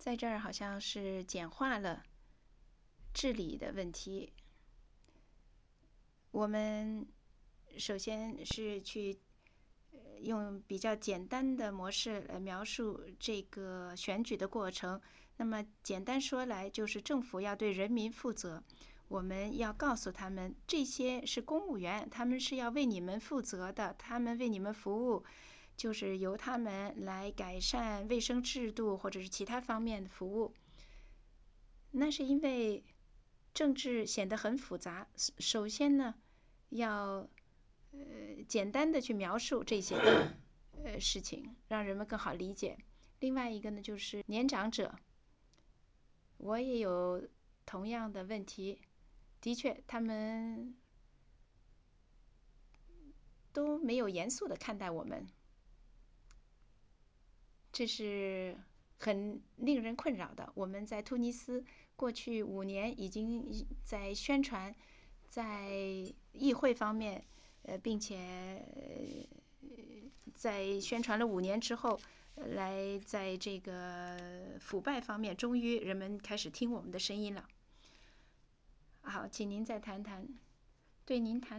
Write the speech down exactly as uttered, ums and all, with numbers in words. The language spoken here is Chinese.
在这儿好像是简化了治理的问题。我们首先是去用比较简单的模式来描述这个选举的过程。那么简单说来，就是政府要对人民负责。我们要告诉他们，这些是公务员，他们是要为你们负责的，他们为你们服务，就是由他们来改善卫生制度或者是其他方面的服务。那是因为政治显得很复杂。首先呢，要呃简单的去描述这些呃事情，让人们更好理解。另外一个呢，就是年长者，我也有同样的问题。的确，他们都没有严肃的看待我们，这是很令人困扰的。我们在突尼斯过去五年已经在宣传，在议会方面，呃，并且在宣传了五年之后，来在这个腐败方面，终于人们开始听我们的声音了。好，请您再谈谈，对您谈。